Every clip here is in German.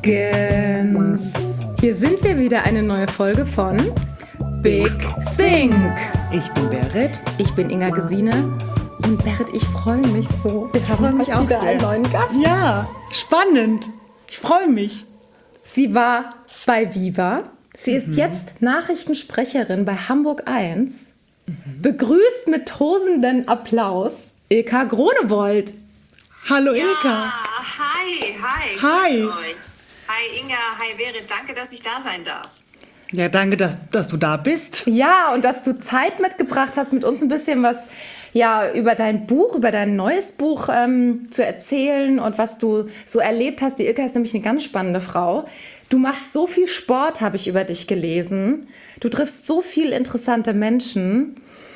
Dragons. Hier sind wir wieder, eine neue Folge von Big Think. Ich bin Berit. Ich bin Inga Gesine. Und Berit, ich freue mich so. Wir haben mich auch wieder sehr. einen neuen Gast. Ja, spannend. Ich freue mich. Sie war bei Viva. Sie ist jetzt Nachrichtensprecherin bei Hamburg 1. Begrüßt mit tosendem Applaus Ilka Gronewold. Hallo Ja, Ilka. hi. Grüßt euch. Hi Inga, hi Berit, danke, dass ich da sein darf. Ja, danke, dass du da bist. Ja, und dass du Zeit mitgebracht hast, mit uns ein bisschen was über dein Buch, über dein neues Buch zu erzählen und was du so erlebt hast. Die Ilka ist nämlich eine ganz spannende Frau. Du machst so viel Sport, habe ich über dich gelesen. Du triffst so viele interessante Menschen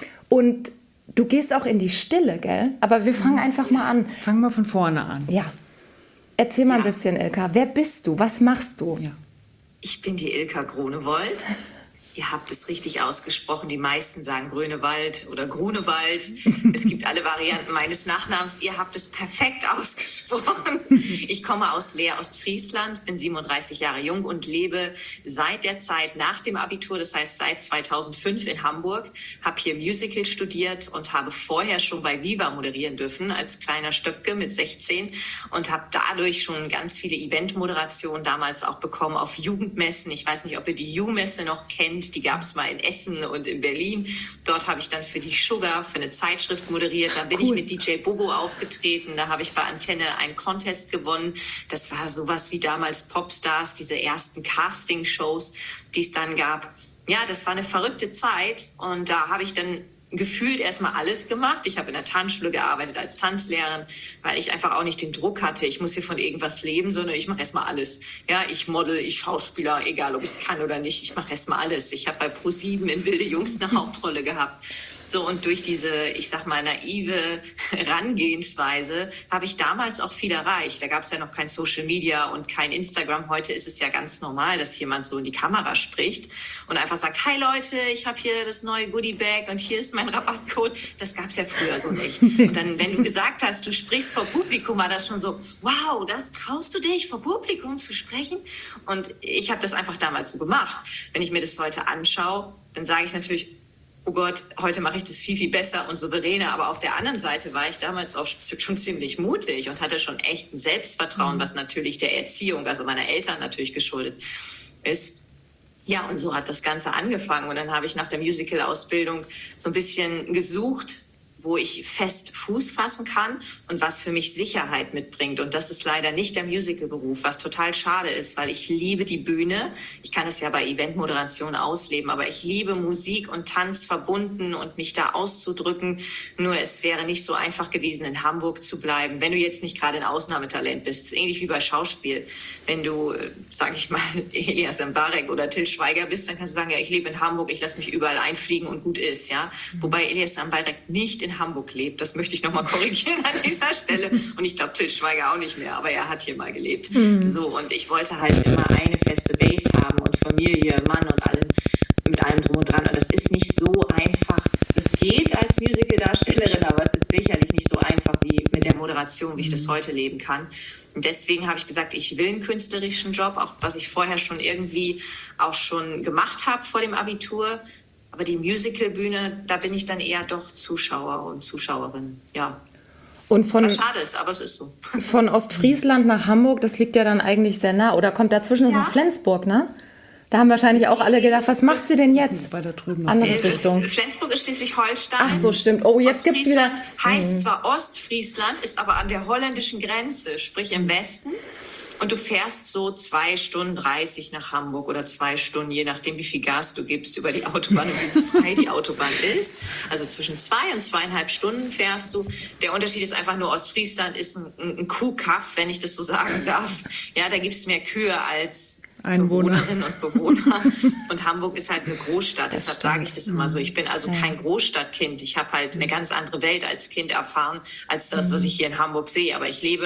und du gehst auch in die Stille, gell? Aber wir fangen einfach mal an. Fangen wir von vorne an. Ja. Erzähl mal ein bisschen, Ilka. Wer bist du? Was machst du? Ja. Ich bin die Ilka Gronewold. Ihr habt es richtig ausgesprochen. Die meisten sagen Grönewald oder Grunewald. Es gibt alle Varianten meines Nachnamens. Ihr habt es perfekt ausgesprochen. Ich komme aus Leer, Ostfriesland, bin 37 Jahre jung und lebe seit der Zeit nach dem Abitur, das heißt seit 2005 in Hamburg, habe hier Musical studiert und habe vorher schon bei Viva moderieren dürfen als kleiner Stöpke mit 16 und habe dadurch schon ganz viele Eventmoderationen damals auch bekommen auf Jugendmessen. Ich weiß nicht, ob ihr die Ju-Messe noch kennt. Die gab es mal in Essen und in Berlin. Dort habe ich dann für die Sugar, für eine Zeitschrift moderiert. Dann bin ich mit DJ Bobo aufgetreten. Da habe ich bei Antenne einen Contest gewonnen. Das war sowas wie damals Popstars, diese ersten Casting-Shows, die es dann gab. Ja, das war eine verrückte Zeit. Und da habe ich dann gefühlt erstmal alles gemacht. Ich habe in der Tanzschule gearbeitet als Tanzlehrerin, weil ich einfach auch nicht den Druck hatte, ich muss hier von irgendwas leben, sondern ich mache erstmal alles. Ja, ich model, ich Schauspieler, egal ob ich es kann oder nicht, ich mache erstmal alles. Ich habe bei ProSieben in Wilde Jungs eine Hauptrolle gehabt. So, und durch diese, ich sag mal, naive Herangehensweise habe ich damals auch viel erreicht. Da gab es ja noch kein Social Media und kein Instagram. Heute ist es ja ganz normal, dass jemand so in die Kamera spricht und einfach sagt, hi Leute, ich habe hier das neue Goodie-Bag und hier ist mein Rabattcode. Das gab es ja früher so nicht. Und dann, wenn du gesagt hast, du sprichst vor Publikum, war das schon so, wow, das traust du dich, vor Publikum zu sprechen? Und ich habe das einfach damals so gemacht. Wenn ich mir das heute anschaue, dann sage ich natürlich, oh Gott, heute mache ich das viel, viel besser und souveräner. Aber auf der anderen Seite war ich damals auch schon ziemlich mutig und hatte schon echt ein Selbstvertrauen, was natürlich der Erziehung, also meiner Eltern natürlich geschuldet ist. Ja, und so hat das Ganze angefangen. Und dann habe ich nach der Musical-Ausbildung so ein bisschen gesucht, wo ich fest Fuß fassen kann und was für mich Sicherheit mitbringt. Und das ist leider nicht der Musical-Beruf, was total schade ist, weil ich liebe die Bühne. Ich kann es ja bei Eventmoderation ausleben, aber ich liebe Musik und Tanz verbunden und mich da auszudrücken. Nur es wäre nicht so einfach gewesen, in Hamburg zu bleiben, wenn du jetzt nicht gerade ein Ausnahmetalent bist. Das ist ähnlich wie bei Schauspiel. Wenn du, sage ich mal, Elias Mbarek oder Til Schweiger bist, dann kannst du sagen, ja, ich lebe in Hamburg, ich lasse mich überall einfliegen und gut ist, ja. Wobei Elias Mbarek nicht in Hamburg lebt. Das möchte ich nochmal korrigieren an dieser Stelle. Und ich glaube, Til Schweiger auch nicht mehr, aber er hat hier mal gelebt. So, und ich wollte halt immer eine feste Base haben und Familie, Mann und allem, mit allem drum und dran. Und das ist nicht so einfach. Es geht als Musical-Darstellerin, aber es ist sicherlich nicht so einfach wie mit der Moderation, wie ich das heute leben kann. Und deswegen habe ich gesagt, ich will einen künstlerischen Job, auch was ich vorher schon irgendwie auch schon gemacht habe vor dem Abitur. Aber die Musicalbühne, da bin ich dann eher doch Zuschauer und Zuschauerin, ja. Und Was schade ist, aber es ist so. Von Ostfriesland nach Hamburg, das liegt ja dann eigentlich sehr nah. Oder kommt dazwischen noch Flensburg, ne? Da haben wahrscheinlich auch alle gedacht, was macht sie denn jetzt? Weiter drüben. Andere Richtung. Flensburg ist Schleswig-Holstein. Ach so, stimmt. Oh, jetzt gibt's wieder... Heißt zwar Ostfriesland, ist aber an der holländischen Grenze, sprich im Westen. Und du fährst so 2 Stunden 30 nach Hamburg oder 2 Stunden, je nachdem, wie viel Gas du gibst über die Autobahn und wie frei die Autobahn ist. Also zwischen 2 und 2,5 Stunden fährst du. Der Unterschied ist einfach nur, Ostfriesland ist ein Kuhkaff, wenn ich das so sagen darf. Ja, da gibt es mehr Kühe als Bewohnerinnen und Bewohner. Und Hamburg ist halt eine Großstadt, deshalb sage ich das immer so. Ich bin also kein Großstadtkind. Ich habe halt eine ganz andere Welt als Kind erfahren, als das, was ich hier in Hamburg sehe. Aber ich lebe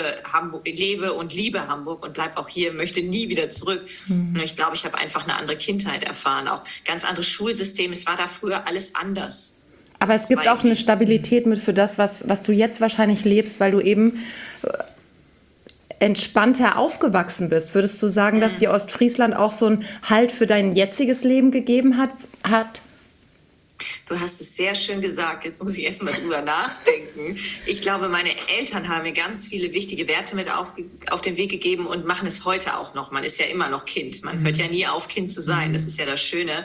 und liebe Hamburg und bleibe auch hier, möchte nie wieder zurück. Und ich glaube, ich habe einfach eine andere Kindheit erfahren, auch ganz anderes Schulsystem. Es war da früher alles anders. Aber es gibt auch eine Stabilität mit für das, was du jetzt wahrscheinlich lebst, weil du eben entspannter aufgewachsen bist. Würdest du sagen, dass dir Ostfriesland auch so einen Halt für dein jetziges Leben gegeben hat? Du hast es sehr schön gesagt. Jetzt muss ich erst mal drüber nachdenken. Ich glaube, meine Eltern haben mir ganz viele wichtige Werte mit auf den Weg gegeben und machen es heute auch noch. Man ist ja immer noch Kind. Man hört ja nie auf, Kind zu sein. Das ist ja das Schöne.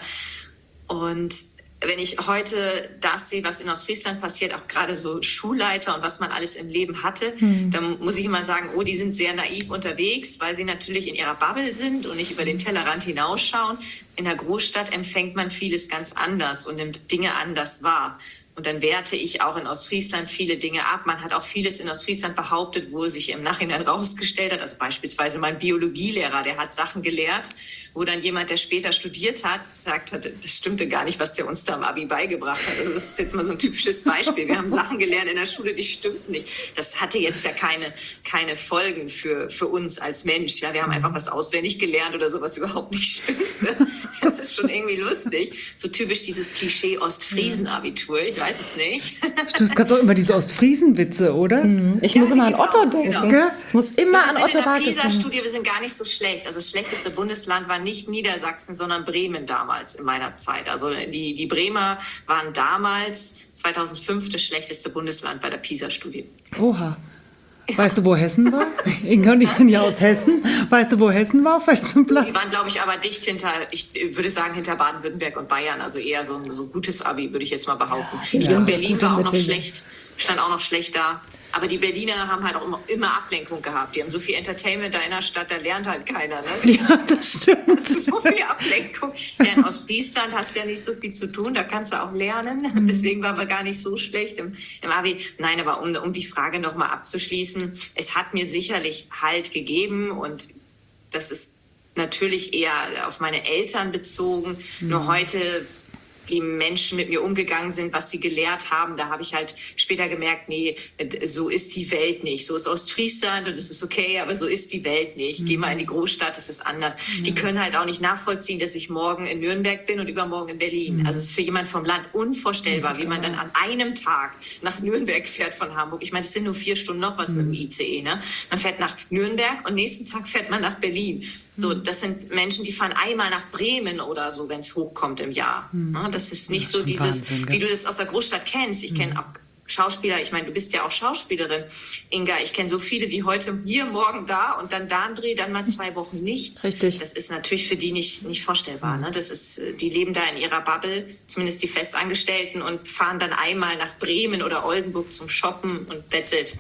Und wenn ich heute das sehe, was in Ostfriesland passiert, auch gerade so Schulleiter und was man alles im Leben hatte, dann muss ich immer sagen, oh, die sind sehr naiv unterwegs, weil sie natürlich in ihrer Bubble sind und nicht über den Tellerrand hinausschauen. In der Großstadt empfängt man vieles ganz anders und nimmt Dinge anders wahr. Und dann werte ich auch in Ostfriesland viele Dinge ab. Man hat auch vieles in Ostfriesland behauptet, wo sich im Nachhinein rausgestellt hat. Also beispielsweise mein Biologielehrer, der hat Sachen gelehrt, wo dann jemand, der später studiert hat, gesagt hat, das stimmte gar nicht, was der uns da im Abi beigebracht hat. Also das ist jetzt mal so ein typisches Beispiel. Wir haben Sachen gelernt in der Schule, die stimmten nicht. Das hatte jetzt ja keine Folgen für uns als Mensch. Ja, wir haben einfach was auswendig gelernt oder so, was überhaupt nicht stimmte. Das ist schon irgendwie lustig. So typisch dieses Klischee Ostfriesen-Abitur. Ich weiß es nicht. Es gab doch immer diese Ostfriesen-Witze, oder? Ich muss immer an Otto denken. Genau. Ich muss immer an Wir Otto sind in der Bartels denken. PISA-Studie, wir sind gar nicht so schlecht. Also das schlechteste Bundesland war nicht Niedersachsen, sondern Bremen damals in meiner Zeit. Also die Bremer waren damals 2005 das schlechteste Bundesland bei der PISA-Studie. Oha. Weißt du, wo Hessen war? Inga und ich sind ja aus Hessen. Weißt du, wo Hessen war? Auf welchem Platz? Die waren, glaube ich, aber dicht hinter, ich würde sagen, hinter Baden-Württemberg und Bayern. Also eher so ein gutes Abi, würde ich jetzt mal behaupten. Ich glaube, Berlin war auch noch schlecht, stand auch noch schlecht da. Aber die Berliner haben halt auch immer Ablenkung gehabt. Die haben so viel Entertainment da in der Stadt, da lernt halt keiner. Ne? Ja, das stimmt. So viel Ablenkung. Ja, in Ostfriesland hast du ja nicht so viel zu tun, da kannst du auch lernen. Deswegen waren wir gar nicht so schlecht im Abi. Nein, aber um die Frage nochmal abzuschließen, es hat mir sicherlich Halt gegeben und das ist natürlich eher auf meine Eltern bezogen. Nur heute, wie Menschen mit mir umgegangen sind, was sie gelehrt haben, da habe ich halt später gemerkt, nee, so ist die Welt nicht. So ist Ostfriesland und es ist okay, aber so ist die Welt nicht. Geh mal in die Großstadt, es ist anders. Die können halt auch nicht nachvollziehen, dass ich morgen in Nürnberg bin und übermorgen in Berlin. Also es ist für jemand vom Land unvorstellbar, wie man dann an einem Tag nach Nürnberg fährt von Hamburg. Ich meine, es sind nur 4 Stunden noch was mit dem ICE. Ne? Man fährt nach Nürnberg und nächsten Tag fährt man nach Berlin. So, das sind Menschen, die fahren einmal nach Bremen oder so, wenn es hochkommt im Jahr. Das ist nicht so dieses, Wahnsinn, wie du das aus der Großstadt kennst. Ich kenne auch Schauspieler, ich meine, du bist ja auch Schauspielerin, Inga. Ich kenne so viele, die heute hier, morgen da und dann da einen Dreh, dann mal 2 Wochen nichts. Richtig. Das ist natürlich für die nicht vorstellbar. Ne? Das ist, die leben da in ihrer Bubble, zumindest die Festangestellten, und fahren dann einmal nach Bremen oder Oldenburg zum Shoppen und that's it.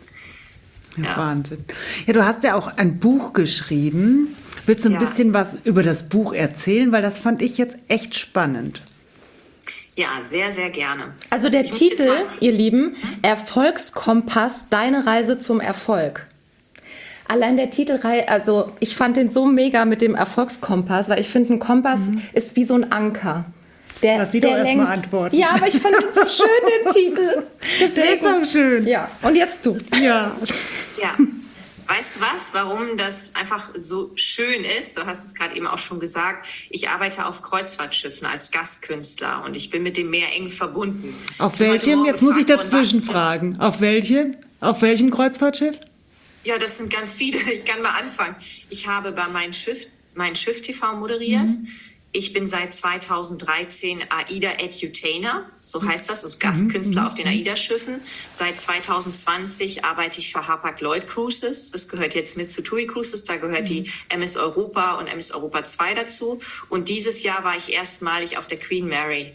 Ja. Wahnsinn. Ja, du hast ja auch ein Buch geschrieben. Willst du ein bisschen was über das Buch erzählen? Weil das fand ich jetzt echt spannend. Ja, sehr, sehr gerne. Also der Titel, ihr Lieben, Erfolgskompass, deine Reise zum Erfolg. Allein der Titel, also ich fand den so mega mit dem Erfolgskompass, weil ich finde, ein Kompass ist wie so ein Anker. Lass sie doch erstmal antworten. Ja, aber ich fand den so schön, den Titel. Deswegen, der ist auch schön. Ja, und jetzt du. Ja. Ja. Weißt du was, warum das einfach so schön ist? Du hast es gerade eben auch schon gesagt. Ich arbeite auf Kreuzfahrtschiffen als Gastkünstler und ich bin mit dem Meer eng verbunden. Auf welchem? Jetzt muss ich dazwischen fragen. Auf welchem? Auf welchem Kreuzfahrtschiff? Ja, das sind ganz viele. Ich kann mal anfangen. Ich habe bei Mein Schiff TV moderiert. Ich bin seit 2013 AIDA Edutainer, so heißt das, also Gastkünstler auf den AIDA-Schiffen. Seit 2020 arbeite ich für Hapag-Lloyd Cruises, das gehört jetzt mit zu TUI Cruises, da gehört die MS Europa und MS Europa 2 dazu. Und dieses Jahr war ich erstmalig auf der Queen Mary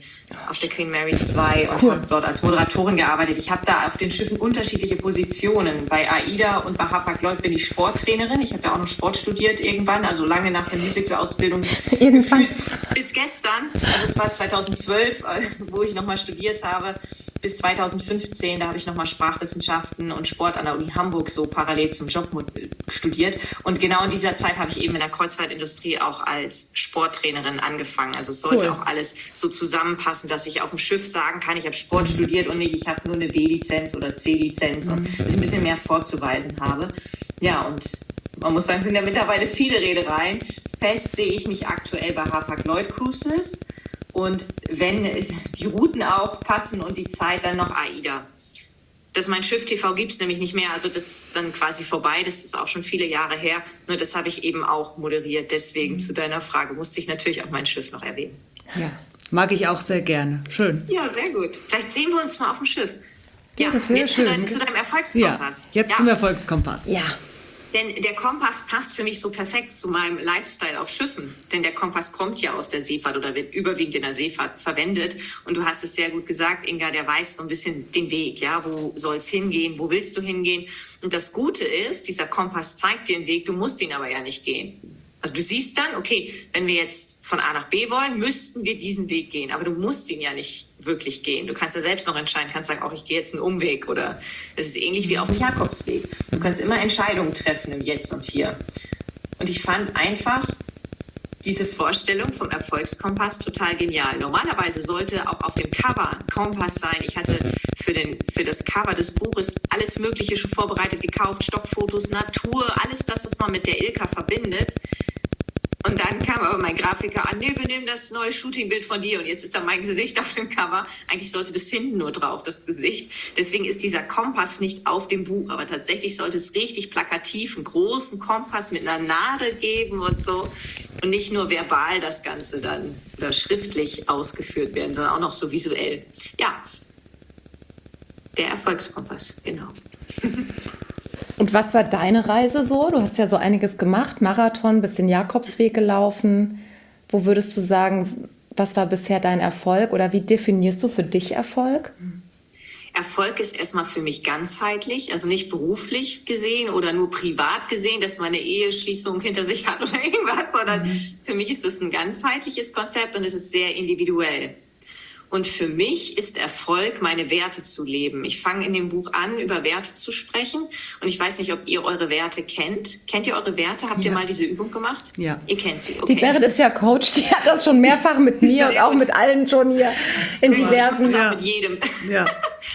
2 und habe dort als Moderatorin gearbeitet. Ich habe da auf den Schiffen unterschiedliche Positionen. Bei AIDA und bei Hapag-Lloyd bin ich Sporttrainerin. Ich habe ja auch noch Sport studiert irgendwann, also lange nach der Musical-Ausbildung. Irgendwann. Bis gestern, also es war 2012, wo ich nochmal studiert habe, bis 2015, da habe ich nochmal Sprachwissenschaften und Sport an der Uni Hamburg so parallel zum Job studiert. Und genau in dieser Zeit habe ich eben in der Kreuzfahrtindustrie auch als Sporttrainerin angefangen. Also es sollte auch alles so zusammenpassen, dass ich auf dem Schiff sagen kann, ich habe Sport studiert und nicht, ich habe nur eine B-Lizenz oder C-Lizenz und dass ich ein bisschen mehr vorzuweisen habe. Ja, und man muss sagen, es sind ja mittlerweile viele Reedereien. Fest sehe ich mich aktuell bei Hapag-Lloyd Cruises. Und wenn die Routen auch passen und die Zeit, dann noch AIDA. Das Mein Schiff TV gibt es nämlich nicht mehr. Also das ist dann quasi vorbei. Das ist auch schon viele Jahre her. Nur das habe ich eben auch moderiert. Deswegen zu deiner Frage musste ich natürlich auch Mein Schiff noch erwähnen. Ja, mag ich auch sehr gerne. Schön. Ja, sehr gut. Vielleicht sehen wir uns mal auf dem Schiff. Ja, das wäre schön. Zu deinem Erfolgskompass. Ja, jetzt zum Erfolgskompass. Ja. Denn der Kompass passt für mich so perfekt zu meinem Lifestyle auf Schiffen. Denn der Kompass kommt ja aus der Seefahrt oder wird überwiegend in der Seefahrt verwendet. Und du hast es sehr gut gesagt, Inga, der weiß so ein bisschen den Weg. Ja, wo soll es hingehen? Wo willst du hingehen? Und das Gute ist, dieser Kompass zeigt dir den Weg, du musst ihn aber ja nicht gehen. Also du siehst dann, okay, wenn wir jetzt von A nach B wollen, müssten wir diesen Weg gehen. Aber du musst ihn ja nicht wirklich gehen. Du kannst ja selbst noch entscheiden, kannst sagen, auch ich gehe jetzt einen Umweg. Oder es ist ähnlich wie auf dem Jakobsweg. Du kannst immer Entscheidungen treffen im Jetzt und Hier. Und ich fand einfach diese Vorstellung vom Erfolgskompass total genial. Normalerweise sollte auch auf dem Cover ein Kompass sein. Ich hatte für das Cover des Buches alles Mögliche schon vorbereitet, gekauft, Stockfotos, Natur, alles das, was man mit der Ilka verbindet. Und dann kam aber mein Grafiker an, nee, wir nehmen das neue Shootingbild von dir und jetzt ist da mein Gesicht auf dem Cover. Eigentlich sollte das hinten nur drauf, das Gesicht. Deswegen ist dieser Kompass nicht auf dem Buch, aber tatsächlich sollte es richtig plakativ einen großen Kompass mit einer Nadel geben und so. Und nicht nur verbal das Ganze dann oder schriftlich ausgeführt werden, sondern auch noch so visuell. Ja, der Erfolgskompass, genau. Und was war deine Reise so? Du hast ja so einiges gemacht, Marathon, bisschen Jakobsweg gelaufen. Wo würdest du sagen, was war bisher dein Erfolg oder wie definierst du für dich Erfolg? Erfolg ist erstmal für mich ganzheitlich, also nicht beruflich gesehen oder nur privat gesehen, dass man eine Eheschließung hinter sich hat oder irgendwas, sondern für mich ist es ein ganzheitliches Konzept und es ist sehr individuell. Und für mich ist Erfolg, meine Werte zu leben. Ich fange in dem Buch an, über Werte zu sprechen. Und ich weiß nicht, ob ihr eure Werte kennt. Kennt ihr eure Werte? Habt ihr mal diese Übung gemacht? Ja. Ihr kennt sie, okay. Die Berit ist ja Coach, die hat das schon mehrfach mit mir und auch mit allen schon hier in diversen. Ich auch mit jedem. Ja.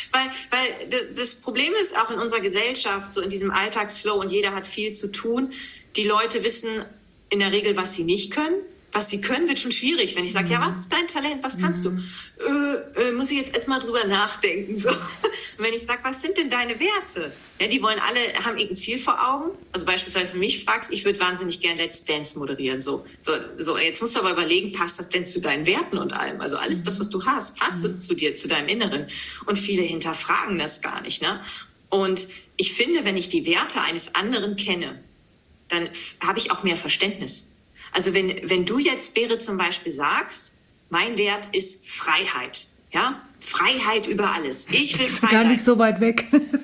weil das Problem ist auch in unserer Gesellschaft, so in diesem Alltagsflow und jeder hat viel zu tun. Die Leute wissen in der Regel, was sie nicht können. Was sie können, wird schon schwierig. Wenn ich sage, ja, was ist dein Talent, was kannst du? Muss ich jetzt erstmal drüber nachdenken. So. Und wenn ich sage, was sind denn deine Werte? Ja, die wollen alle, haben irgendein Ziel vor Augen. Also beispielsweise, wenn du mich fragst, ich würde wahnsinnig gerne Let's Dance moderieren. So, jetzt musst du aber überlegen, passt das denn zu deinen Werten und allem? Also alles das, was du hast, passt es zu dir, zu deinem Inneren? Und viele hinterfragen das gar nicht. Ne? Und ich finde, wenn ich die Werte eines anderen kenne, dann habe ich auch mehr Verständnis. Also wenn du jetzt, Berit, zum Beispiel sagst, mein Wert ist Freiheit, ja, Freiheit über alles. Ich will frei sein. Gar nicht so weit weg.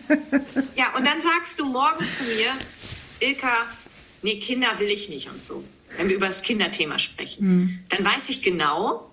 Ja, und dann sagst du morgen zu mir, Ilka, nee, Kinder will ich nicht und so. Wenn wir über das Kinderthema sprechen, dann weiß ich genau,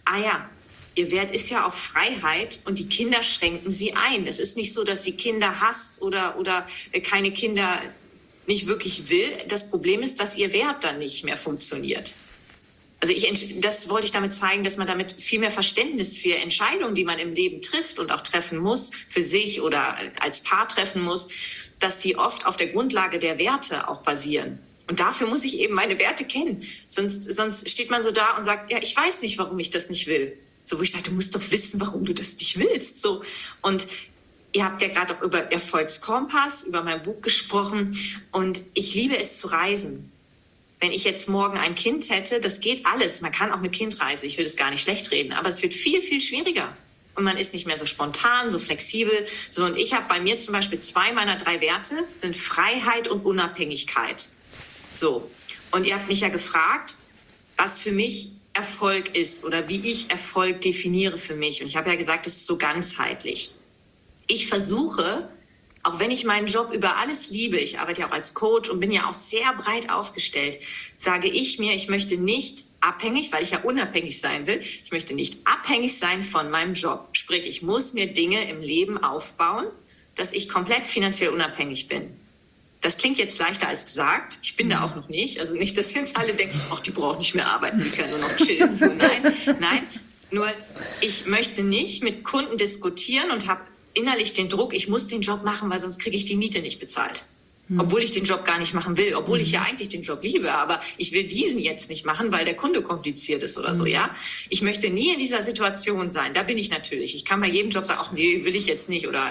ihr Wert ist ja auch Freiheit und die Kinder schränken sie ein. Es ist nicht so, dass sie Kinder hasst oder keine Kinder nicht wirklich will. Das Problem ist, dass ihr Wert dann nicht mehr funktioniert. Also das wollte ich damit zeigen, dass man damit viel mehr Verständnis für Entscheidungen, die man im Leben trifft und auch treffen muss, für sich oder als Paar treffen muss, dass die oft auf der Grundlage der Werte auch basieren. Und dafür muss ich eben meine Werte kennen. Sonst steht man so da und sagt, ja, ich weiß nicht, warum ich das nicht will. So, wo ich sage, du musst doch wissen, warum du das nicht willst. So. Und ihr habt ja gerade auch über Erfolgskompass, über mein Buch gesprochen und ich liebe es zu reisen. Wenn ich jetzt morgen ein Kind hätte, das geht alles. Man kann auch mit Kind reisen, ich will das gar nicht schlecht reden, aber es wird viel, viel schwieriger. Und man ist nicht mehr so spontan, so flexibel. So, und ich habe bei mir zum Beispiel 2 meiner 3 Werte, sind Freiheit und Unabhängigkeit. So, und ihr habt mich ja gefragt, was für mich Erfolg ist oder wie ich Erfolg definiere für mich. Und ich habe ja gesagt, es ist so ganzheitlich. Ich versuche, auch wenn ich meinen Job über alles liebe, ich arbeite ja auch als Coach und bin ja auch sehr breit aufgestellt, sage ich mir, ich möchte nicht abhängig, weil ich ja unabhängig sein will, ich möchte nicht abhängig sein von meinem Job. Sprich, ich muss mir Dinge im Leben aufbauen, dass ich komplett finanziell unabhängig bin. Das klingt jetzt leichter als gesagt. Ich bin da auch noch nicht. Also nicht, dass jetzt alle denken, ach, die braucht nicht mehr arbeiten, die kann nur noch chillen. So, nein. Nur ich möchte nicht mit Kunden diskutieren und habe innerlich den Druck, ich muss den Job machen, weil sonst kriege ich die Miete nicht bezahlt. Obwohl ich den Job gar nicht machen will, obwohl ich ja eigentlich den Job liebe, aber ich will diesen jetzt nicht machen, weil der Kunde kompliziert ist oder so, ja. Ich möchte nie in dieser Situation sein, da bin ich natürlich. Ich kann bei jedem Job sagen, ach nee, will ich jetzt nicht oder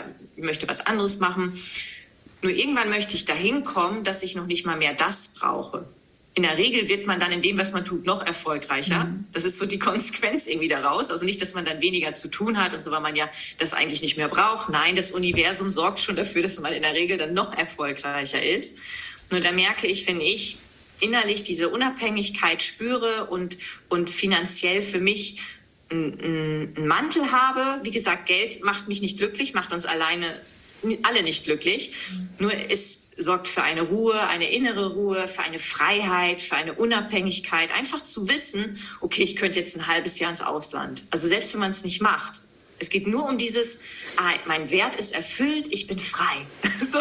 ich möchte was anderes machen. Nur irgendwann möchte ich dahin kommen, dass ich noch nicht mal mehr das brauche. In der Regel wird man dann in dem, was man tut, noch erfolgreicher. Das ist so die Konsequenz irgendwie daraus. Also nicht, dass man dann weniger zu tun hat und so, weil man ja das eigentlich nicht mehr braucht. Nein, das Universum sorgt schon dafür, dass man in der Regel dann noch erfolgreicher ist. Nur da merke ich, wenn ich innerlich diese Unabhängigkeit spüre und finanziell für mich einen Mantel habe, wie gesagt, Geld macht mich nicht glücklich, macht uns alleine alle nicht glücklich. Nur es sorgt für eine Ruhe, eine innere Ruhe, für eine Freiheit, für eine Unabhängigkeit. Einfach zu wissen, okay, ich könnte jetzt ein halbes Jahr ins Ausland. Also selbst wenn man es nicht macht. Es geht nur um dieses, mein Wert ist erfüllt, ich bin frei. So.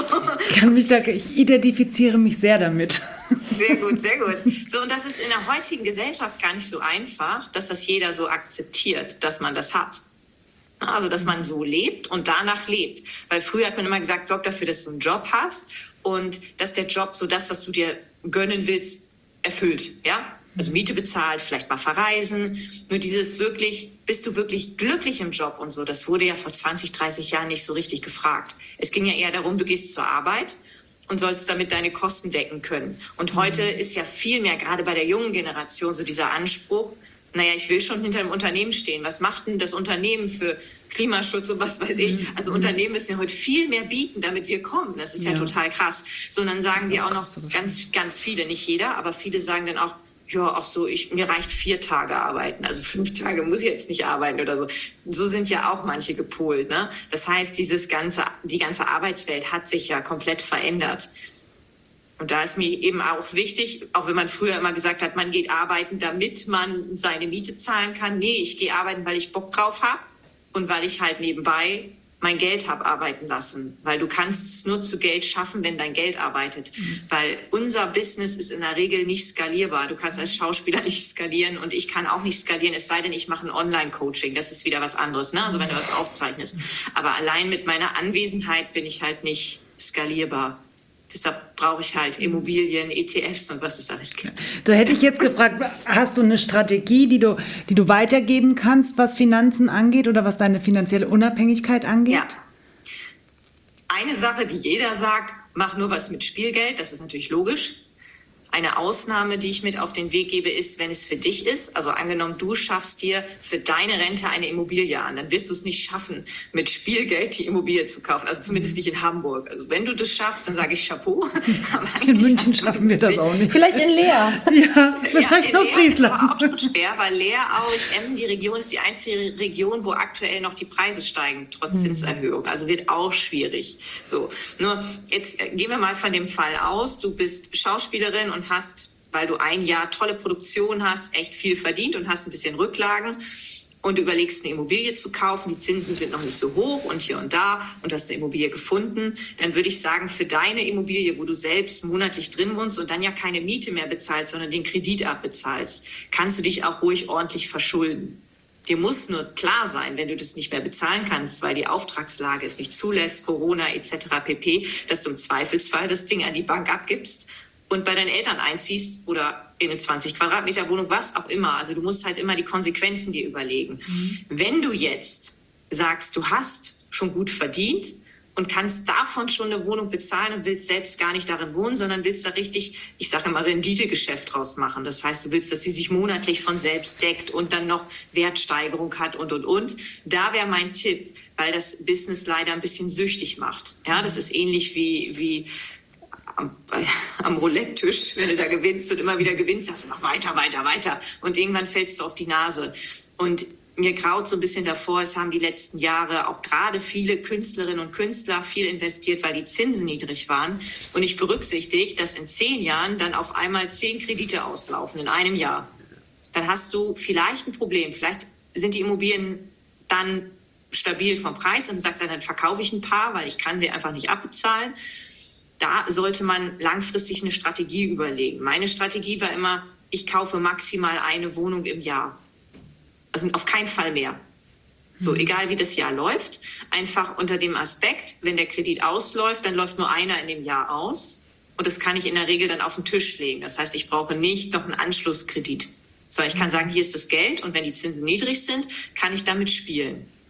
Ich identifiziere mich sehr damit. Sehr gut, sehr gut. So, und das ist in der heutigen Gesellschaft gar nicht so einfach, dass das jeder so akzeptiert, dass man das hat. Also, dass man so lebt und danach lebt. Weil früher hat man immer gesagt, sorg dafür, dass du einen Job hast und dass der Job so das, was du dir gönnen willst, erfüllt. Ja? Also Miete bezahlt, vielleicht mal verreisen. Nur dieses wirklich, bist du wirklich glücklich im Job und so, das wurde ja vor 20, 30 Jahren nicht so richtig gefragt. Es ging ja eher darum, du gehst zur Arbeit und sollst damit deine Kosten decken können. Und heute ist ja viel mehr, gerade bei der jungen Generation, so dieser Anspruch, naja, ich will schon hinter dem Unternehmen stehen. Was macht denn das Unternehmen für Klimaschutz und was weiß ich? Also Unternehmen müssen ja heute viel mehr bieten, damit wir kommen. Das ist ja total krass. So, und dann sagen die auch noch ganz, ganz viele, nicht jeder, aber viele sagen dann auch, ja, auch so, mir reicht 4 Tage arbeiten. Also 5 Tage muss ich jetzt nicht arbeiten oder so. So sind ja auch manche gepolt, ne? Das heißt, die ganze Arbeitswelt hat sich ja komplett verändert. Und da ist mir eben auch wichtig, auch wenn man früher immer gesagt hat, man geht arbeiten, damit man seine Miete zahlen kann. Nee, ich gehe arbeiten, weil ich Bock drauf habe und weil ich halt nebenbei mein Geld habe arbeiten lassen. Weil du kannst es nur zu Geld schaffen, wenn dein Geld arbeitet. Weil unser Business ist in der Regel nicht skalierbar. Du kannst als Schauspieler nicht skalieren und ich kann auch nicht skalieren, es sei denn, ich mache ein Online-Coaching. Das ist wieder was anderes, ne? Also wenn du was aufzeichnest. Aber allein mit meiner Anwesenheit bin ich halt nicht skalierbar. Deshalb brauche ich halt Immobilien, ETFs und was es alles gibt. Da hätte ich jetzt gefragt, hast du eine Strategie, die du weitergeben kannst, was Finanzen angeht oder was deine finanzielle Unabhängigkeit angeht? Ja. Eine Sache, die jeder sagt, mach nur was mit Spielgeld, das ist natürlich logisch. Eine Ausnahme, die ich mit auf den Weg gebe, ist, wenn es für dich ist. Also angenommen, du schaffst dir für deine Rente eine Immobilie an, dann wirst du es nicht schaffen, mit Spielgeld die Immobilie zu kaufen. Also zumindest nicht in Hamburg. Also wenn du das schaffst, dann sage ich Chapeau. In München schaffen wir das auch nicht. Vielleicht in Leer. Ja, vielleicht in aus Leer ist Friesland. aber auch schon schwer, weil Leer, Aurich, Emden, die Region ist die einzige Region, wo aktuell noch die Preise steigen, trotz Zinserhöhung. Also wird auch schwierig. So, nur jetzt gehen wir mal von dem Fall aus, du bist Schauspielerin und hast, weil du ein Jahr tolle Produktion hast, echt viel verdient und hast ein bisschen Rücklagen und du überlegst, eine Immobilie zu kaufen, die Zinsen sind noch nicht so hoch und hier und da und hast eine Immobilie gefunden, dann würde ich sagen, für deine Immobilie, wo du selbst monatlich drin wohnst und dann ja keine Miete mehr bezahlst, sondern den Kredit abbezahlst, kannst du dich auch ruhig ordentlich verschulden. Dir muss nur klar sein, wenn du das nicht mehr bezahlen kannst, weil die Auftragslage es nicht zulässt, Corona etc. pp., dass du im Zweifelsfall das Ding an die Bank abgibst und bei deinen Eltern einziehst oder in eine 20 Quadratmeter Wohnung, was auch immer. Also du musst halt immer die Konsequenzen dir überlegen. Wenn du jetzt sagst, du hast schon gut verdient und kannst davon schon eine Wohnung bezahlen und willst selbst gar nicht darin wohnen, sondern willst da richtig, ich sage immer, Renditegeschäft draus machen. Das heißt, du willst, dass sie sich monatlich von selbst deckt und dann noch Wertsteigerung hat und. Da wäre mein Tipp, weil das Business leider ein bisschen süchtig macht. Ja, das ist ähnlich wie am Roulette-Tisch, wenn du da gewinnst und immer wieder gewinnst, sagst du, mach weiter. Und irgendwann fällst du auf die Nase. Und mir graut so ein bisschen davor, es haben die letzten Jahre auch gerade viele Künstlerinnen und Künstler viel investiert, weil die Zinsen niedrig waren. Und ich berücksichtige, dass in 10 Jahren dann auf einmal 10 Kredite auslaufen, in einem Jahr. Dann hast du vielleicht ein Problem. Vielleicht sind die Immobilien dann stabil vom Preis und du sagst, dann verkaufe ich ein paar, weil ich kann sie einfach nicht abbezahlen. Da sollte man langfristig eine Strategie überlegen. Meine Strategie war immer, ich kaufe maximal eine Wohnung im Jahr. Also auf keinen Fall mehr. So, egal wie das Jahr läuft, einfach unter dem Aspekt, wenn der Kredit ausläuft, dann läuft nur einer in dem Jahr aus. Und das kann ich in der Regel dann auf den Tisch legen. Das heißt, ich brauche nicht noch einen Anschlusskredit. Sondern ich kann sagen, hier ist das Geld und wenn die Zinsen niedrig sind, kann ich damit spielen.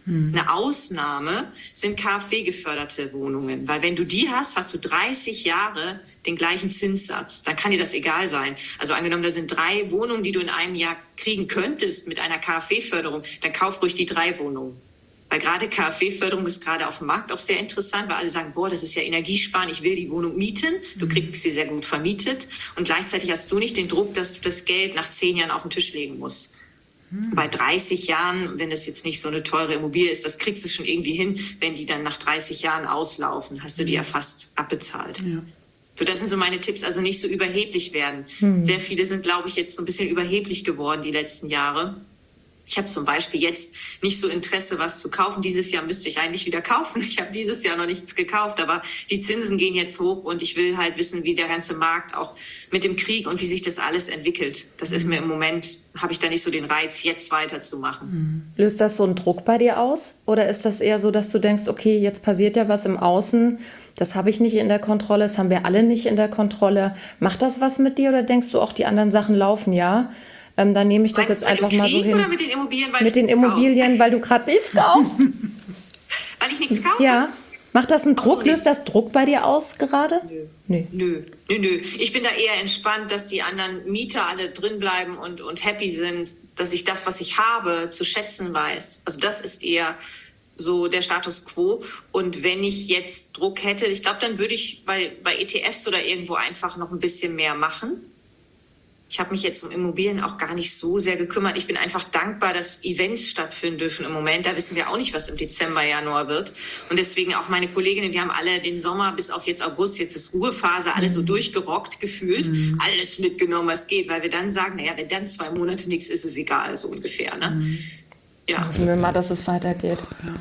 Eine Ausnahme sind KfW-geförderte Wohnungen, weil wenn du die hast, hast du 30 Jahre den gleichen Zinssatz. Dann kann dir das egal sein. Also angenommen, da sind 3 Wohnungen, die du in einem Jahr kriegen könntest mit einer KfW-Förderung, dann kauf ruhig die 3 Wohnungen. Weil gerade KfW-Förderung ist gerade auf dem Markt auch sehr interessant, weil alle sagen, boah, das ist ja Energiesparen, ich will die Wohnung mieten. Du kriegst sie sehr gut vermietet und gleichzeitig hast du nicht den Druck, dass du das Geld nach 10 Jahren auf den Tisch legen musst. Bei 30 Jahren, wenn das jetzt nicht so eine teure Immobilie ist, das kriegst du schon irgendwie hin, wenn die dann nach 30 Jahren auslaufen, hast du die ja fast abbezahlt. Ja. So, das sind so meine Tipps, also nicht so überheblich werden. Sehr viele sind, glaube ich, jetzt so ein bisschen überheblich geworden die letzten Jahre. Ich habe zum Beispiel jetzt nicht so Interesse, was zu kaufen. Dieses Jahr müsste ich eigentlich wieder kaufen. Ich habe dieses Jahr noch nichts gekauft, aber die Zinsen gehen jetzt hoch und ich will halt wissen, wie der ganze Markt auch mit dem Krieg und wie sich das alles entwickelt. Das ist mir im Moment, habe ich da nicht so den Reiz, jetzt weiterzumachen. Löst das so einen Druck bei dir aus? Oder ist das eher so, dass du denkst, okay, jetzt passiert ja was im Außen, das habe ich nicht in der Kontrolle, das haben wir alle nicht in der Kontrolle. Macht das was mit dir oder denkst du auch, die anderen Sachen laufen ja? Dann nehme ich das jetzt einfach mal so hin. Oder mit den Immobilien, mit den Immobilien, weil du gerade nichts kaufst? Weil ich nichts kaufe? Ja. Macht das einen Druck? Löst das Druck bei dir aus gerade? Nö. Ich bin da eher entspannt, dass die anderen Mieter alle drin bleiben und happy sind, dass ich das, was ich habe, zu schätzen weiß. Also das ist eher so der Status quo. Und wenn ich jetzt Druck hätte, ich glaube, dann würde ich bei ETFs oder irgendwo einfach noch ein bisschen mehr machen. Ich habe mich jetzt um Immobilien auch gar nicht so sehr gekümmert. Ich bin einfach dankbar, dass Events stattfinden dürfen im Moment. Da wissen wir auch nicht, was im Dezember, Januar wird. Und deswegen auch meine Kolleginnen, wir haben alle den Sommer bis auf jetzt August, jetzt ist Ruhephase, alle so durchgerockt gefühlt. Alles mitgenommen, was geht, weil wir dann sagen, naja, wenn dann 2 Monate nichts ist, ist egal, so ungefähr. Ne? Ja. Hoffen wir mal, dass es weitergeht.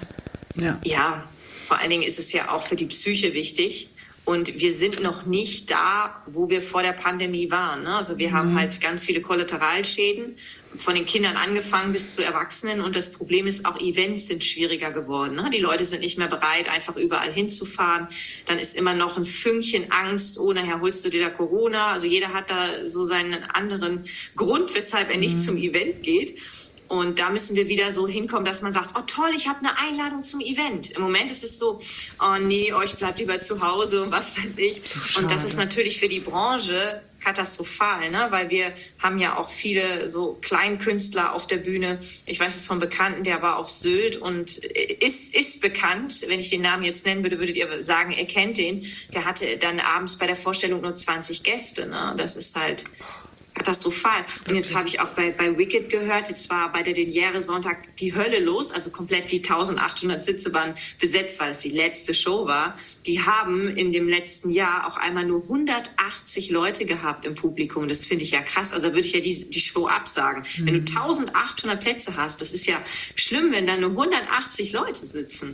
Ja, vor allen Dingen ist es ja auch für die Psyche wichtig. Und wir sind noch nicht da, wo wir vor der Pandemie waren. Ne? Also wir haben halt ganz viele Kollateralschäden, von den Kindern angefangen bis zu Erwachsenen. Und das Problem ist, auch Events sind schwieriger geworden. Ne? Die Leute sind nicht mehr bereit, einfach überall hinzufahren. Dann ist immer noch ein Fünkchen Angst. Oh, nachher holst du dir da Corona. Also jeder hat da so seinen anderen Grund, weshalb er nicht zum Event geht. Und da müssen wir wieder so hinkommen, dass man sagt, oh toll, ich habe eine Einladung zum Event. Im Moment ist es so, oh nee, ich bleib lieber zu Hause und was weiß ich. Und das ist natürlich für die Branche katastrophal, ne? Weil wir haben ja auch viele so Kleinkünstler auf der Bühne. Ich weiß es von Bekannten, der war auf Sylt und ist bekannt. Wenn ich den Namen jetzt nennen würde, würdet ihr sagen, er kennt den. Der hatte dann abends bei der Vorstellung nur 20 Gäste. Ne? Das ist halt katastrophal. Und jetzt habe ich auch bei Wicked gehört, jetzt war bei der Deniere Sonntag die Hölle los, also komplett die 1800 Sitze waren besetzt, weil es die letzte Show war. Die haben in dem letzten Jahr auch einmal nur 180 Leute gehabt im Publikum. Das finde ich ja krass. Also da würde ich ja die Show absagen. Wenn du 1800 Plätze hast, das ist ja schlimm, wenn da nur 180 Leute sitzen.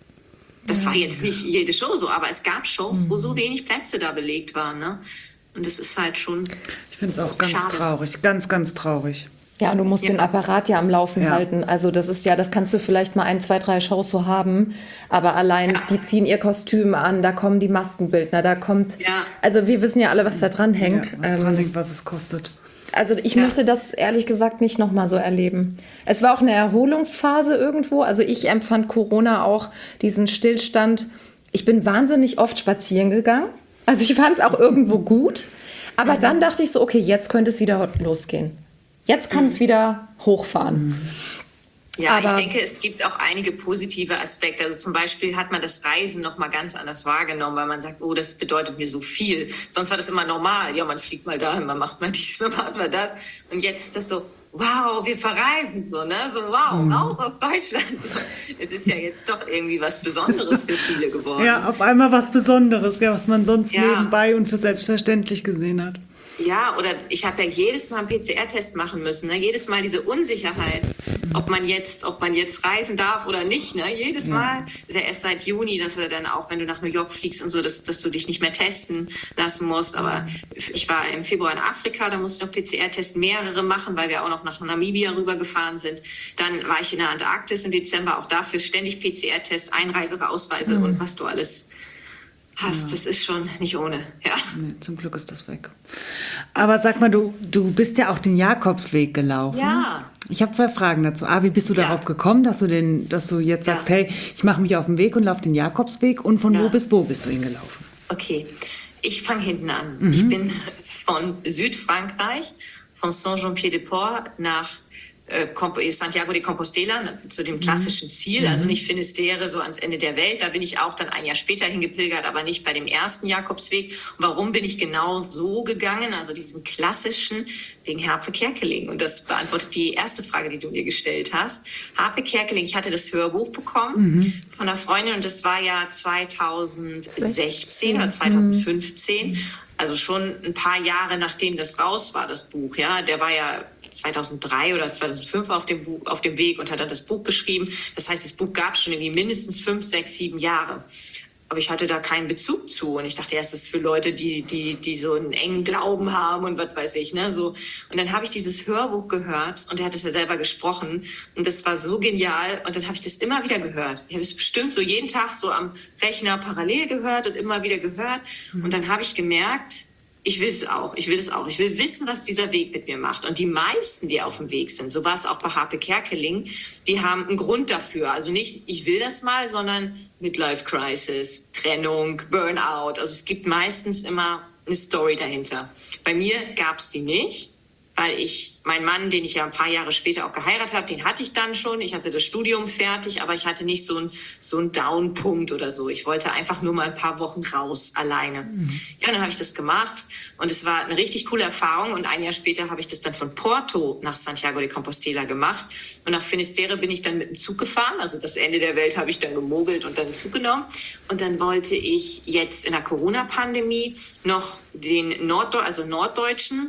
Das war jetzt nicht jede Show so, aber es gab Shows, wo so wenig Plätze da belegt waren, ne? Und das ist halt schon. Ich finde es auch ganz traurig, ganz, ganz traurig. Ja, und du musst den Apparat ja am Laufen halten. Also das ist ja, das kannst du vielleicht mal 1, 2, 3 Shows so haben, aber allein die ziehen ihr Kostüm an, da kommen die Maskenbildner, da kommt. Ja. Also wir wissen ja alle, was da dran hängt. Ja, was dran hängt, was es kostet. Also ich möchte das ehrlich gesagt nicht nochmal so erleben. Es war auch eine Erholungsphase irgendwo. Also ich empfand Corona auch diesen Stillstand. Ich bin wahnsinnig oft spazieren gegangen. Also ich fand es auch irgendwo gut. Aber dann dachte ich so, okay, jetzt könnte es wieder losgehen. Jetzt kann es wieder hochfahren. Ja, aber ich denke, es gibt auch einige positive Aspekte. Also zum Beispiel hat man das Reisen noch mal ganz anders wahrgenommen, weil man sagt, oh, das bedeutet mir so viel. Sonst war das immer normal. Ja, man fliegt mal dahin, man macht mal dies, man macht mal das. Und jetzt ist das so, wow, wir verreisen so, ne? So, wow, auch aus Deutschland. Es ist ja jetzt doch irgendwie was Besonderes für viele geworden. Ja, auf einmal was Besonderes, ja, was man sonst nebenbei und für selbstverständlich gesehen hat. Ja, oder ich habe ja jedes Mal einen PCR-Test machen müssen, ne? Jedes Mal diese Unsicherheit, ob man jetzt reisen darf oder nicht, ne? Jedes Mal, ist ja erst seit Juni, dass er dann auch, wenn du nach New York fliegst und so, dass du dich nicht mehr testen lassen musst. Aber ich war im Februar in Afrika, da musste ich noch PCR-Test mehrere machen, weil wir auch noch nach Namibia rübergefahren sind. Dann war ich in der Antarktis im Dezember, auch dafür ständig PCR-Test, Einreise, Ausweise und was du alles hast. Das ist schon nicht ohne, ja. Nee, zum Glück ist das weg. Aber sag mal, du bist ja auch den Jakobsweg gelaufen. Ja. Ich habe 2 Fragen dazu. Wie bist du darauf gekommen, dass du jetzt sagst, hey, ich mache mich auf den Weg und laufe den Jakobsweg, und von wo bis wo bist du ihn gelaufen? Okay, ich fange hinten an. Ich bin von Südfrankreich, von Saint-Jean-Pied-de-Port nach Santiago de Compostela, zu dem klassischen Ziel, also nicht Finisterre, so ans Ende der Welt. Da bin ich auch dann ein Jahr später hingepilgert, aber nicht bei dem ersten Jakobsweg. Und warum bin ich genau so gegangen, also diesen klassischen, wegen Harpe Kerkeling? Und das beantwortet die erste Frage, die du mir gestellt hast. Harpe Kerkeling, ich hatte das Hörbuch bekommen von einer Freundin, und das war ja 2016 oder 2015, also schon ein paar Jahre nachdem das raus war, das Buch. Ja, der war ja 2003 oder 2005 auf dem Weg und hat dann das Buch geschrieben. Das heißt, das Buch gab es schon irgendwie mindestens 5, 6, 7 Jahre. Aber ich hatte da keinen Bezug zu. Und ich dachte erst, das ist für Leute, die so einen engen Glauben haben und was weiß ich. Ne? So. Und dann habe ich dieses Hörbuch gehört, und er hat es ja selber gesprochen. Und das war so genial. Und dann habe ich das immer wieder gehört. Ich habe es bestimmt so jeden Tag so am Rechner parallel gehört und immer wieder gehört. Und dann habe ich gemerkt, ich will das auch. Ich will wissen, was dieser Weg mit mir macht. Und die meisten, die auf dem Weg sind, so war es auch bei Harpe Kerkeling, die haben einen Grund dafür. Also nicht, ich will das mal, sondern Midlife Crisis, Trennung, Burnout. Also es gibt meistens immer eine Story dahinter. Bei mir gab es die nicht, weil meinen Mann, den ich ja ein paar Jahre später auch geheiratet habe, den hatte ich dann schon. Ich hatte das Studium fertig, aber ich hatte nicht so einen Down-Punkt oder so. Ich wollte einfach nur mal ein paar Wochen raus, alleine. Ja, dann habe ich das gemacht, und es war eine richtig coole Erfahrung. Und ein Jahr später habe ich das dann von Porto nach Santiago de Compostela gemacht. Und nach Finisterre bin ich dann mit dem Zug gefahren. Also das Ende der Welt habe ich dann gemogelt und dann den Zug genommen. Und dann wollte ich jetzt in der Corona-Pandemie noch den Norddeutschen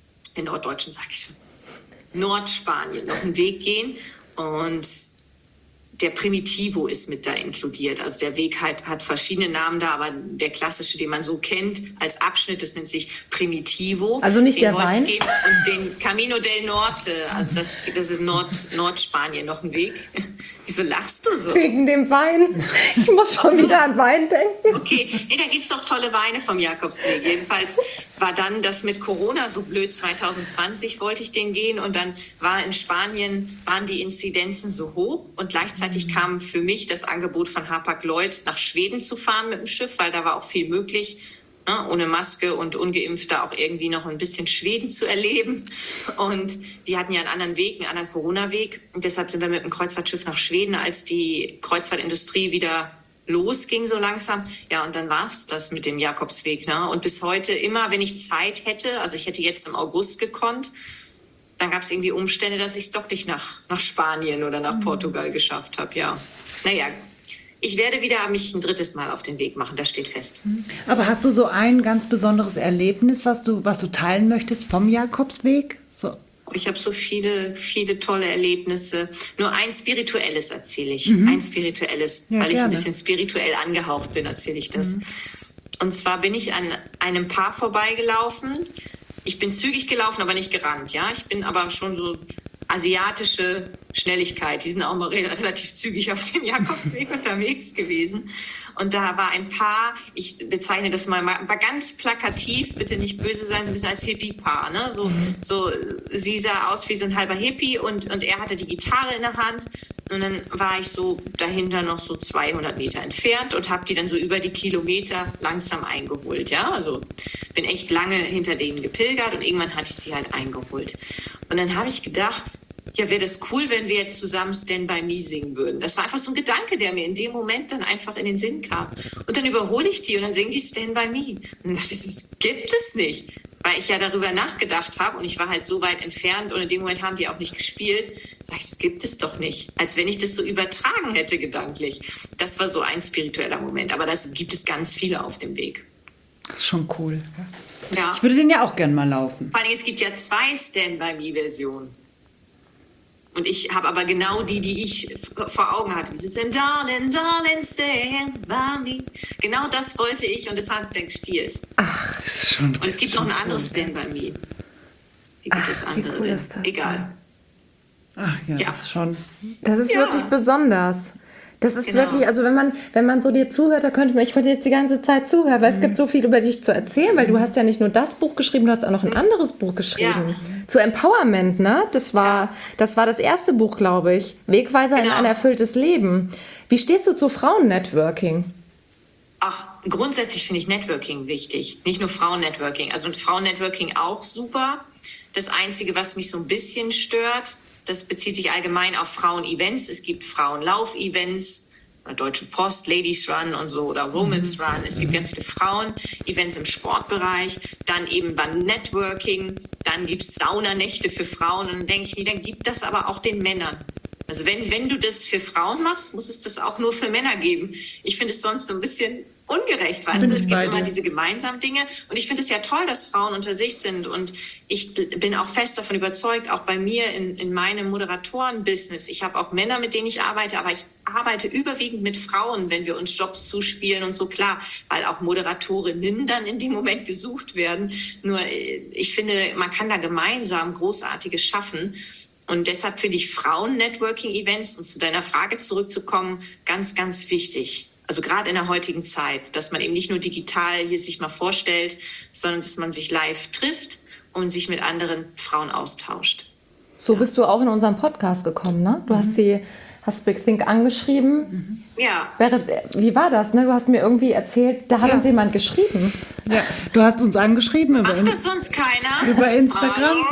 sage ich schon, Nordspanien noch einen Weg gehen, und der Primitivo ist mit da inkludiert. Also der Weg hat verschiedene Namen da, aber der klassische, den man so kennt als Abschnitt, das nennt sich Primitivo. Also nicht der Wein? Und den Camino del Norte, also das ist Nordspanien noch ein Weg. Wieso lachst du so? Wegen dem Wein. Ich muss schon wieder an Wein denken. Okay, da gibt es doch tolle Weine vom Jakobsweg. Jedenfalls war dann das mit Corona so blöd. 2020 wollte ich den gehen, und dann waren die Inzidenzen so hoch, und gleichzeitig kam für mich das Angebot von Hapag-Lloyd, nach Schweden zu fahren mit dem Schiff, weil da war auch viel möglich, ne, ohne Maske und ungeimpft da auch irgendwie noch ein bisschen Schweden zu erleben. Und die hatten ja einen anderen Weg, einen anderen Corona-Weg. Und deshalb sind wir mit dem Kreuzfahrtschiff nach Schweden, als die Kreuzfahrtindustrie wieder losging so langsam. Ja, und dann war es das mit dem Jakobsweg. Ne? Und bis heute immer, wenn ich Zeit hätte, also ich hätte jetzt im August gekonnt, dann gab es irgendwie Umstände, dass ich es doch nicht nach Spanien oder nach Portugal geschafft habe. Ja, naja, ich werde wieder mich ein 3. Mal auf den Weg machen, das steht fest. Aber hast du so ein ganz besonderes Erlebnis, was du teilen möchtest vom Jakobsweg? So. Ich habe so viele, viele tolle Erlebnisse. Nur ein spirituelles erzähle ich. Ein spirituelles, ja, weil ich gerne. ein bisschen spirituell angehaucht bin, erzähle ich das. Und zwar bin ich an einem Paar vorbeigelaufen. Ich bin zügig gelaufen, aber nicht gerannt. Ja, ich bin aber schon so asiatische Schnelligkeit. Die sind auch mal relativ zügig auf dem Jakobsweg unterwegs gewesen. Und da war ein Paar, ich bezeichne das mal ganz plakativ, bitte nicht böse sein, so ein bisschen als Hippie-Paar. Ne? So, sie sah aus wie so ein halber Hippie, und er hatte die Gitarre in der Hand. Und dann war ich so dahinter noch so 200 Meter entfernt und habe die dann so über die Kilometer langsam eingeholt. Ja, also bin echt lange hinter denen gepilgert, und irgendwann hatte ich sie halt eingeholt. Und dann habe ich gedacht, ja, wäre das cool, wenn wir jetzt zusammen Stand By Me singen würden. Das war einfach so ein Gedanke, der mir in dem Moment dann einfach in den Sinn kam. Und dann überhole ich die, und dann singen die Stand By Me. Und dann dachte ich, das gibt es nicht. Weil ich ja darüber nachgedacht habe, und ich war halt so weit entfernt, und in dem Moment haben die auch nicht gespielt. Sag ich, das gibt es doch nicht. Als wenn ich das so übertragen hätte gedanklich. Das war so ein spiritueller Moment. Aber das gibt es ganz viele auf dem Weg. Das ist schon cool. Ja. Ich würde den ja auch gern mal laufen. Vor allem, es gibt ja 2 Stand By Me-Versionen. Und ich habe aber genau die ich vor Augen hatte. Dieses Darling, Darling, stand by me. Genau das wollte ich, und das hat es dann gespielt. Ach, das ist schon. Und es gibt noch ein anderes Stand By Me. Wie gibt es andere cool denn? ist das Egal. Ach ja, Ja. das ist schon. Das ist Ja. wirklich besonders. Das ist Genau. wirklich, also wenn man so dir zuhört, ich könnte jetzt die ganze Zeit zuhören, weil es gibt so viel über dich zu erzählen, weil du hast ja nicht nur das Buch geschrieben, du hast auch noch ein anderes Buch geschrieben. Ja. Zu Empowerment, ne? Das war das erste Buch, glaube ich. Wegweiser in ein erfülltes Leben. Wie stehst du zu Frauennetworking? Ach, grundsätzlich finde ich Networking wichtig. Nicht nur Frauennetworking. Also Frauennetworking auch super. Das Einzige, was mich so ein bisschen stört, das bezieht sich allgemein auf Frauen-Events. Es gibt Frauenlauf-Events, Deutsche Post, Ladies Run und so oder Women's Run. Es gibt ganz viele Frauen-Events im Sportbereich. Dann eben beim Networking. Dann gibt es Saunanächte für Frauen. Und dann denke ich, nee, dann gibt das aber auch den Männern. Also wenn du das für Frauen machst, muss es das auch nur für Männer geben. Ich finde es sonst so ein bisschen ungerecht, weißt du? Es gibt immer diese gemeinsamen Dinge. Und ich finde es ja toll, dass Frauen unter sich sind. Und ich bin auch fest davon überzeugt, auch bei mir in meinem Moderatoren-Business. Ich habe auch Männer, mit denen ich arbeite, aber ich arbeite überwiegend mit Frauen, wenn wir uns Jobs zuspielen und so, klar, weil auch Moderatorinnen dann in dem Moment gesucht werden. Nur ich finde, man kann da gemeinsam Großartiges schaffen. Und deshalb finde ich Frauen-Networking-Events, um zu deiner Frage zurückzukommen, ganz, ganz wichtig. Also gerade in der heutigen Zeit, dass man eben nicht nur digital hier sich mal vorstellt, sondern dass man sich live trifft und sich mit anderen Frauen austauscht. So bist du auch in unseren Podcast gekommen, ne? Du hast Big Think angeschrieben. Ja. Wie war das, ne? Du hast mir irgendwie erzählt, da hat uns jemand geschrieben. Ja, du hast uns angeschrieben Macht das sonst keiner? über Instagram. Hallo?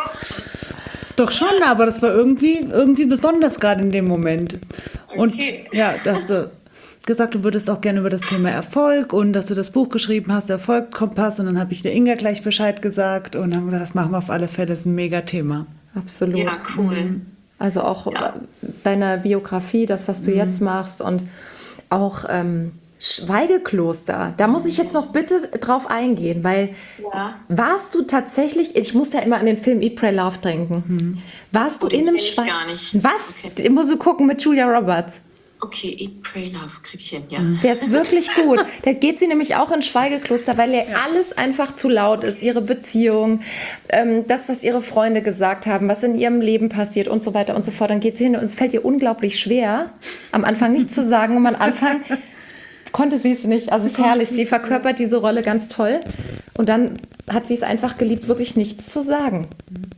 Doch schon, aber das war irgendwie besonders gerade in dem Moment. Und ja, dass du gesagt, du würdest auch gerne über das Thema Erfolg und dass du das Buch geschrieben hast, Erfolg-Kompass. Und dann habe ich der Inga gleich Bescheid gesagt und haben gesagt, das machen wir auf alle Fälle, das ist ein Mega-Thema. Absolut. Ja, cool. Also auch deine Biografie, das, was du jetzt machst und auch Schweigekloster. Da muss ich jetzt noch bitte drauf eingehen, weil warst du tatsächlich, ich muss ja immer an den Film Eat, Pray, Love denken. Warst du den in einem kenn ich gar nicht. Was? Okay. Ich muss so gucken mit Julia Roberts. Okay, Eat, Pray, Love krieg ich hin, ja. Der ist wirklich gut. Da geht sie nämlich auch in Schweigekloster, weil ihr alles einfach zu laut ist. Ihre Beziehung, das, was ihre Freunde gesagt haben, was in ihrem Leben passiert und so weiter und so fort. Dann geht sie hin und es fällt ihr unglaublich schwer, am Anfang nichts zu sagen. Und am Anfang konnte sie es nicht. Also es ist herrlich. Sie verkörpert diese Rolle ganz toll. Und dann hat sie es einfach geliebt, wirklich nichts zu sagen.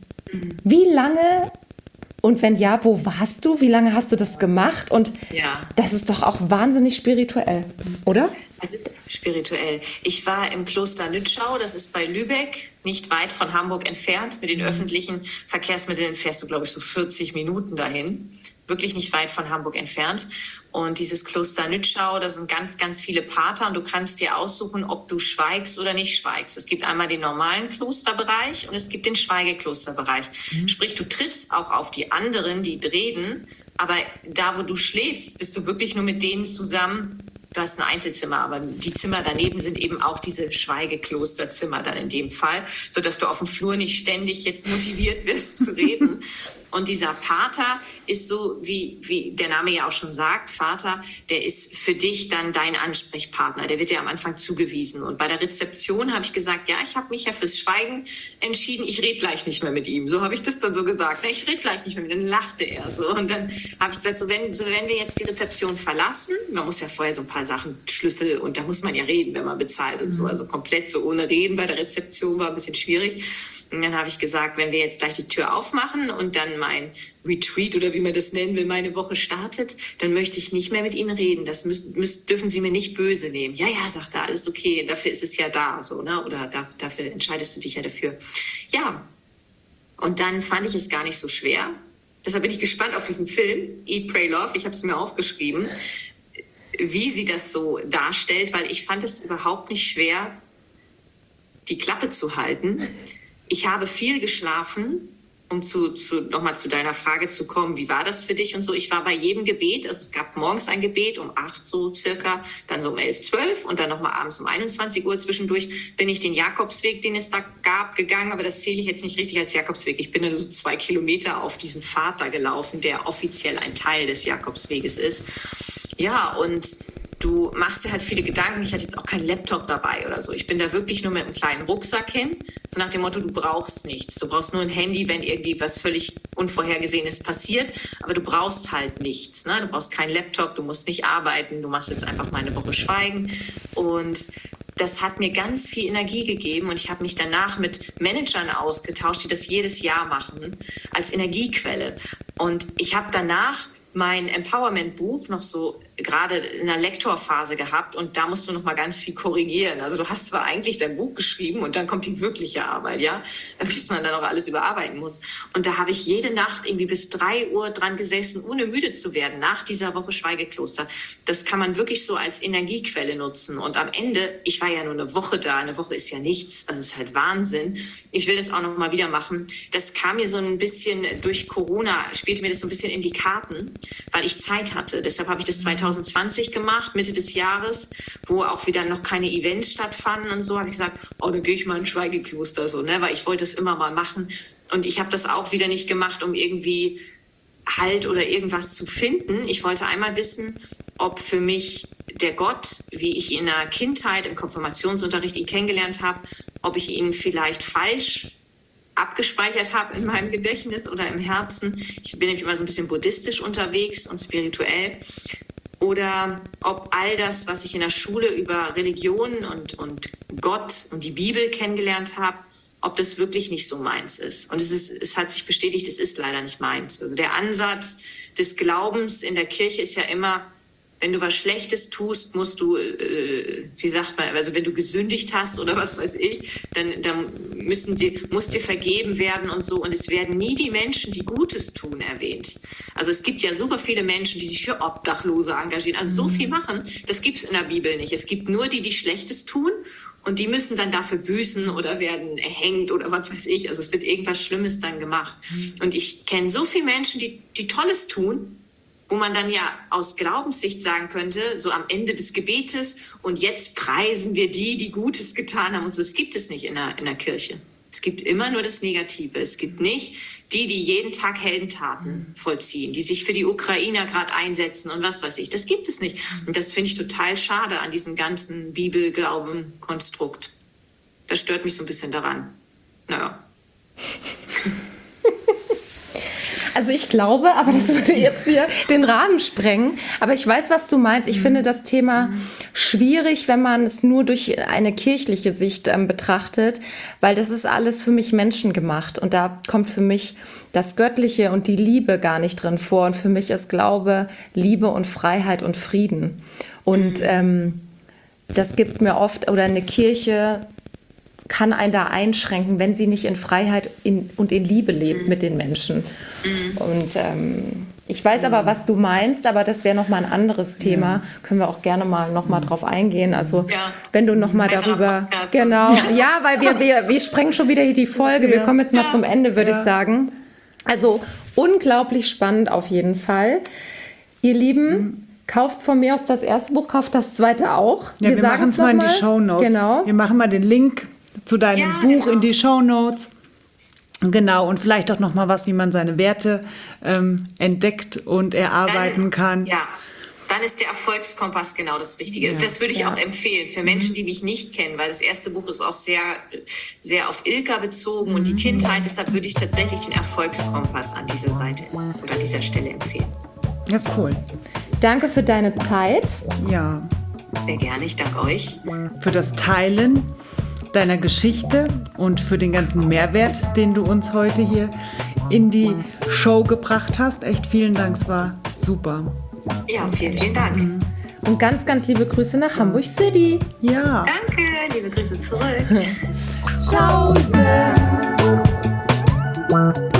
Wie lange... Und wenn ja, wo warst du? Wie lange hast du das gemacht? Und das ist doch auch wahnsinnig spirituell, oder? Es ist spirituell. Ich war im Kloster Nützschau, das ist bei Lübeck, nicht weit von Hamburg entfernt. Mit den öffentlichen Verkehrsmitteln fährst du, glaube ich, so 40 Minuten dahin. Wirklich nicht weit von Hamburg entfernt. Und dieses Kloster Nützschau, da sind ganz, ganz viele Pater und du kannst dir aussuchen, ob du schweigst oder nicht schweigst. Es gibt einmal den normalen Klosterbereich und es gibt den Schweigeklosterbereich. Sprich, du triffst auch auf die anderen, die reden, aber da, wo du schläfst, bist du wirklich nur mit denen zusammen. Du hast ein Einzelzimmer, aber die Zimmer daneben sind eben auch diese Schweigeklosterzimmer dann in dem Fall, sodass du auf dem Flur nicht ständig jetzt motiviert wirst zu reden. Und dieser Pater ist so, wie der Name ja auch schon sagt, Vater, der ist für dich dann dein Ansprechpartner. Der wird dir am Anfang zugewiesen. Und bei der Rezeption habe ich gesagt, ja, ich habe mich ja fürs Schweigen entschieden. Ich rede gleich nicht mehr mit ihm. So habe ich das dann so gesagt. Ich rede gleich nicht mehr mit ihm. Dann lachte er so. Und dann habe ich gesagt, wenn wir jetzt die Rezeption verlassen, man muss ja vorher so ein paar Sachen, Schlüssel, und da muss man ja reden, wenn man bezahlt und so. Also komplett so ohne Reden bei der Rezeption war ein bisschen schwierig. Und dann habe ich gesagt, wenn wir jetzt gleich die Tür aufmachen und dann mein Retreat oder wie man das nennen will, meine Woche startet, dann möchte ich nicht mehr mit Ihnen reden. Das dürfen Sie mir nicht böse nehmen. Ja, sagt er, alles okay, dafür ist es ja da, so, ne? Oder dafür entscheidest du dich ja dafür. Ja, und dann fand ich es gar nicht so schwer. Deshalb bin ich gespannt auf diesen Film, Eat, Pray, Love. Ich habe es mir aufgeschrieben, wie sie das so darstellt, weil ich fand es überhaupt nicht schwer, die Klappe zu halten. Ich habe viel geschlafen, um nochmal zu deiner Frage zu kommen, wie war das für dich und so. Ich war bei jedem Gebet, also es gab morgens ein Gebet um 8 so circa, dann so um 11, 12 und dann nochmal abends um 21 Uhr zwischendurch bin ich den Jakobsweg, den es da gab, gegangen, aber das zähle ich jetzt nicht richtig als Jakobsweg. Ich bin dann so 2 Kilometer auf diesen Pfad da gelaufen, der offiziell ein Teil des Jakobsweges ist. Ja, und du machst dir halt viele Gedanken. Ich hatte jetzt auch keinen Laptop dabei oder so. Ich bin da wirklich nur mit einem kleinen Rucksack hin. So nach dem Motto, du brauchst nichts. Du brauchst nur ein Handy, wenn irgendwie was völlig Unvorhergesehenes passiert, aber du brauchst halt nichts. Ne? Du brauchst keinen Laptop, du musst nicht arbeiten, du machst jetzt einfach mal eine Woche Schweigen. Und das hat mir ganz viel Energie gegeben und ich habe mich danach mit Managern ausgetauscht, die das jedes Jahr machen, als Energiequelle. Und ich habe danach mein Empowerment-Buch noch so gerade in der Lektorphase gehabt und da musst du noch mal ganz viel korrigieren. Also du hast zwar eigentlich dein Buch geschrieben und dann kommt die wirkliche Arbeit, ja, bis man dann auch alles überarbeiten muss. Und da habe ich jede Nacht irgendwie bis 3 Uhr dran gesessen, ohne müde zu werden, nach dieser Woche Schweigekloster. Das kann man wirklich so als Energiequelle nutzen. Und am Ende, ich war ja nur eine Woche da, eine Woche ist ja nichts, also es ist halt Wahnsinn. Ich will das auch noch mal wieder machen. Das kam mir so ein bisschen durch Corona, spielte mir das so ein bisschen in die Karten, weil ich Zeit hatte. Deshalb habe ich das 2020 gemacht, Mitte des Jahres, wo auch wieder noch keine Events stattfanden und so, habe ich gesagt, oh, da gehe ich mal in ein Schweigekloster, so, ne, weil ich wollte das immer mal machen. Und ich habe das auch wieder nicht gemacht, um irgendwie Halt oder irgendwas zu finden. Ich wollte einmal wissen, ob für mich der Gott, wie ich ihn in der Kindheit, im Konfirmationsunterricht ihn kennengelernt habe, ob ich ihn vielleicht falsch abgespeichert habe in meinem Gedächtnis oder im Herzen. Ich bin nämlich immer so ein bisschen buddhistisch unterwegs und spirituell. Oder ob all das, was ich in der Schule über Religion und Gott und die Bibel kennengelernt habe, ob das wirklich nicht so meins ist. Und es hat sich bestätigt, es ist leider nicht meins. Also der Ansatz des Glaubens in der Kirche ist ja immer, wenn du was Schlechtes tust, musst du, wie sagt man, also wenn du gesündigt hast oder was weiß ich, dann muss dir vergeben werden und so. Und es werden nie die Menschen, die Gutes tun, erwähnt. Also es gibt ja super viele Menschen, die sich für Obdachlose engagieren. Also so viel machen, das gibt's in der Bibel nicht. Es gibt nur die Schlechtes tun und die müssen dann dafür büßen oder werden erhängt oder was weiß ich. Also es wird irgendwas Schlimmes dann gemacht. Und ich kenne so viele Menschen, die Tolles tun, wo man dann ja aus Glaubenssicht sagen könnte, so am Ende des Gebetes, und jetzt preisen wir die Gutes getan haben und so. Das gibt es nicht in der Kirche. Es gibt immer nur das Negative. Es gibt nicht die jeden Tag Heldentaten vollziehen, die sich für die Ukrainer gerade einsetzen und was weiß ich. Das gibt es nicht. Und das finde ich total schade an diesem ganzen Bibel-Glauben-Konstrukt. Das stört mich so ein bisschen daran. Naja. Also ich glaube, aber das würde jetzt hier den Rahmen sprengen. Aber ich weiß, was du meinst. Ich finde das Thema schwierig, wenn man es nur durch eine kirchliche Sicht betrachtet, weil das ist alles für mich menschengemacht. Und da kommt für mich das Göttliche und die Liebe gar nicht drin vor. Und für mich ist Glaube, Liebe und Freiheit und Frieden. Und das gibt mir oft, oder eine Kirche kann einen da einschränken, wenn sie nicht in Freiheit und in Liebe lebt mit den Menschen. Und ich weiß aber, was du meinst, aber das wäre nochmal ein anderes Thema. Können wir auch gerne mal nochmal drauf eingehen. Also wenn du nochmal darüber... Genau, ja, weil wir sprengen schon wieder hier die Folge. Wir kommen jetzt mal zum Ende, würde ich sagen. Also unglaublich spannend auf jeden Fall. Ihr Lieben... Kauft von mir aus das erste Buch, kauft das zweite auch. Ja, wir machen es mal in die Shownotes. Genau. Wir machen mal den Link zu deinem Buch in die Shownotes. Genau, und vielleicht auch noch mal was, wie man seine Werte entdeckt und erarbeiten kann. Ja, dann ist der Erfolgskompass genau das Richtige. Ja, das würde ich auch empfehlen für Menschen, die mich nicht kennen, weil das erste Buch ist auch sehr, sehr auf Ilka bezogen und die Kindheit. Deshalb würde ich tatsächlich den Erfolgskompass an dieser Seite oder an dieser Stelle empfehlen. Ja, cool. Danke für deine Zeit. Ja. Sehr gerne, ich danke euch. Für das Teilen deiner Geschichte und für den ganzen Mehrwert, den du uns heute hier in die Show gebracht hast. Echt vielen Dank, es war super. Ja, vielen, vielen Dank. Und ganz, ganz liebe Grüße nach Hamburg City. Ja. Danke, liebe Grüße zurück. Ciao.